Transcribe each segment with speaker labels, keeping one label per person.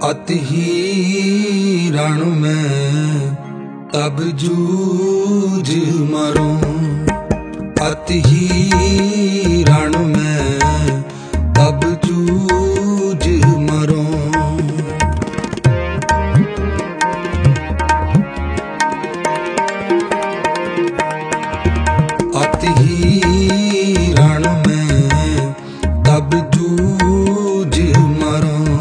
Speaker 1: अति ही रण में तब जूझ मरूं, अति ही रण में तब जूझ मरूं। अति ही रण में तब जूझ मरूं।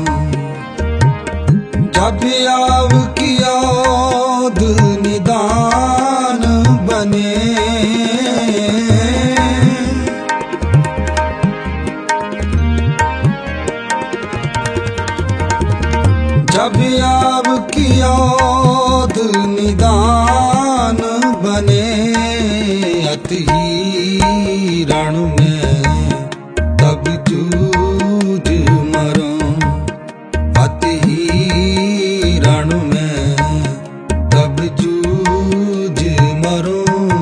Speaker 1: जब आव की याद निदान बने, जब आव की याद निदान बने, अति ही रण में तब जूझ मरूं। अति ही रण में तब जूझ मरूं।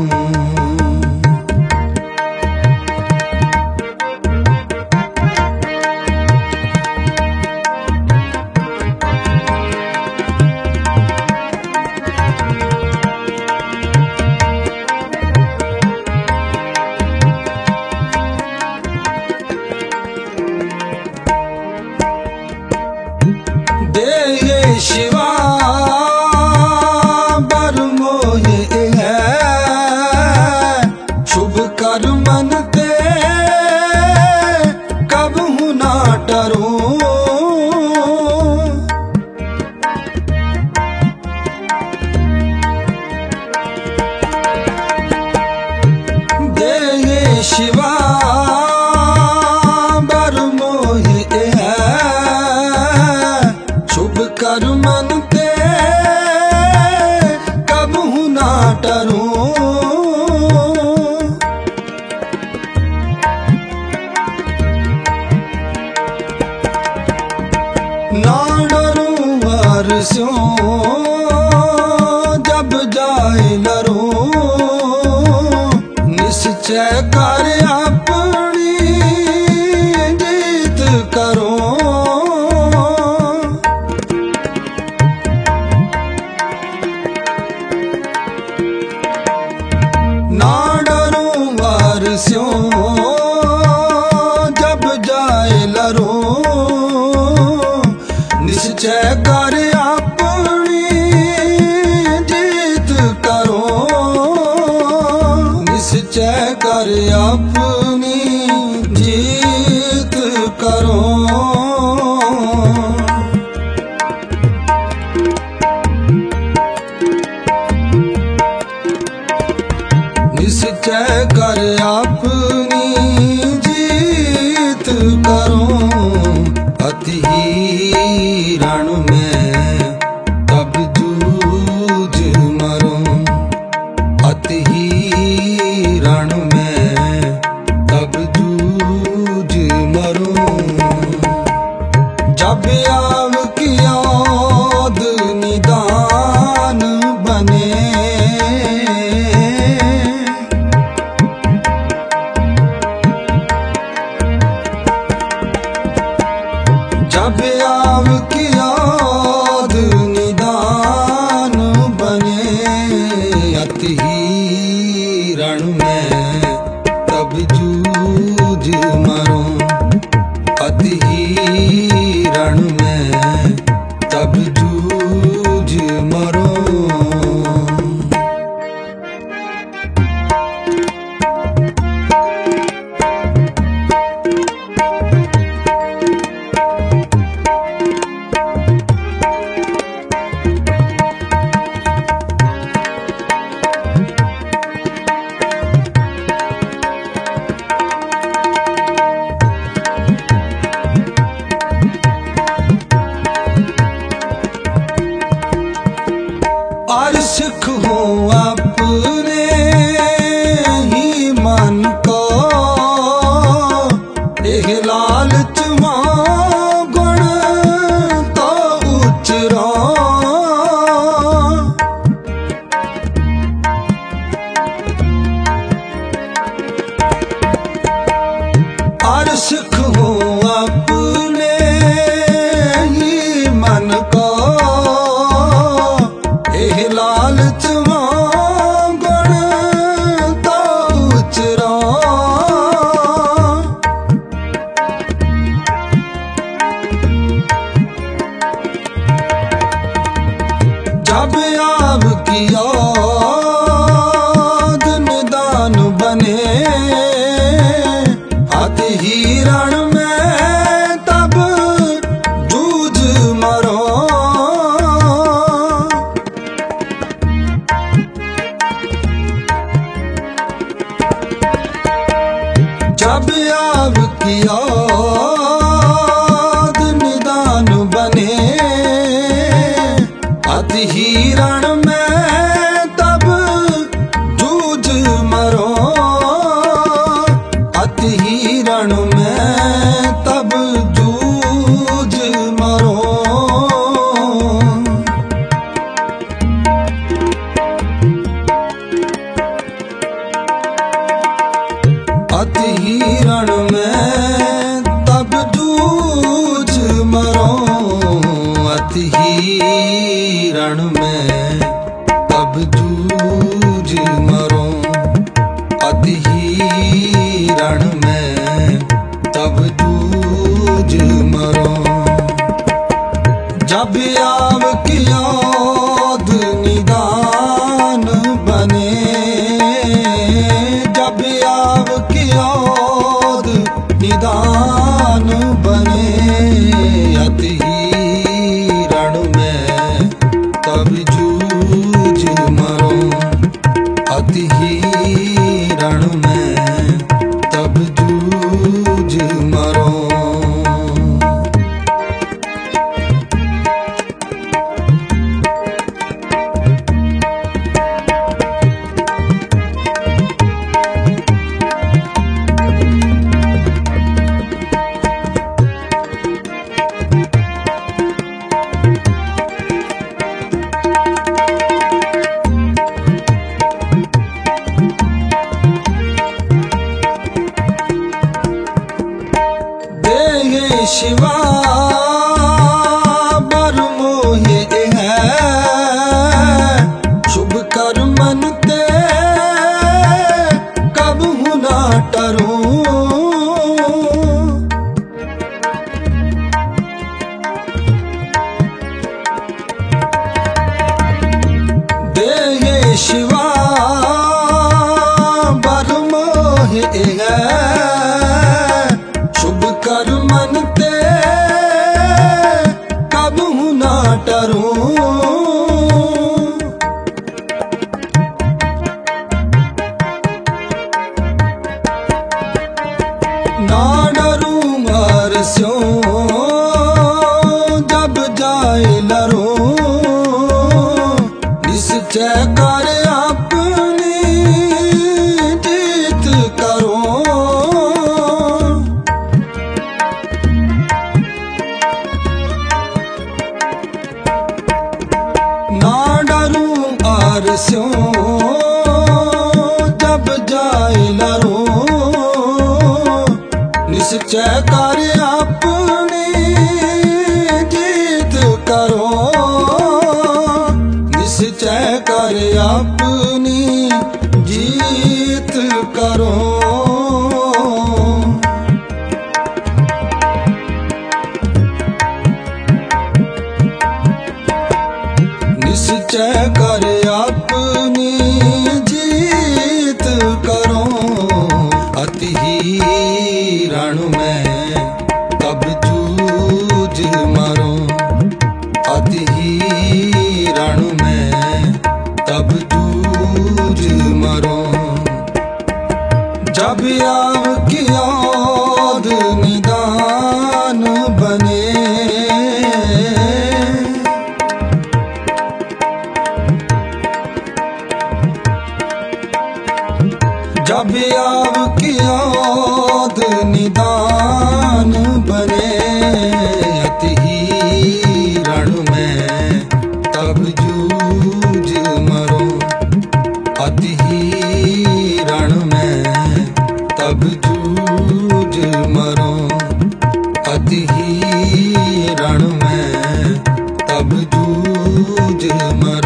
Speaker 1: दे शिवा बर मोहे है, शुभ कर्मन ते कबहु ना डरूं। दे शिवा बर मोहे है, शुभ कर्मन ते कबहु ना डरूं। ना डरूं वर्षों जब जाए लरूं, निश्चय कर अपनी जीत करूं। ना डरूं वर्षों जब जाए लरूं, निश्चय कर अपनी जीत करूं। निश्चय कर अपनी जीत करूं। निश्चय कर अपनी जीत करूं। अति ही रण में तब जूझ मरूं। अति ही रण में तब जूझ मरूं। जब आव की याद निदान बने, जब आव की याद निदान बने, अति ही रण में तब जूझ मरूं। अति ही रण में तब जूझ मरूं। और सिख हो अपने ही मन को, एह लालच गुण तो उचरो। और सिख हो अपने ही मन शिवा बर मोहे है शुभ कर्मन ते कबहु ना टरूं। दे शिवा बर मोहे है शुभ कर्मन ते कबहु ना टरूं। ना डरूं अरस्यों जब जाए लरूं निश्चय कर अपनी जीत करो। ना डरूं अरस्यों जब जाए लरूं निश्चय कर अपनी जीत करो। निश्चय कर अपनी जीत करो। निश्चय कर अपनी जीत करो। अति ही रण में तब जूझ मरो। अति ही रण में तब जूझ मरो। जब आव की याद निदान बने जब आव की याद निदान बने। अति ही रण में तब जूझ मरो। अति ही रण में तब जूझ मरो। अति ही रण में तब जूझ मरो।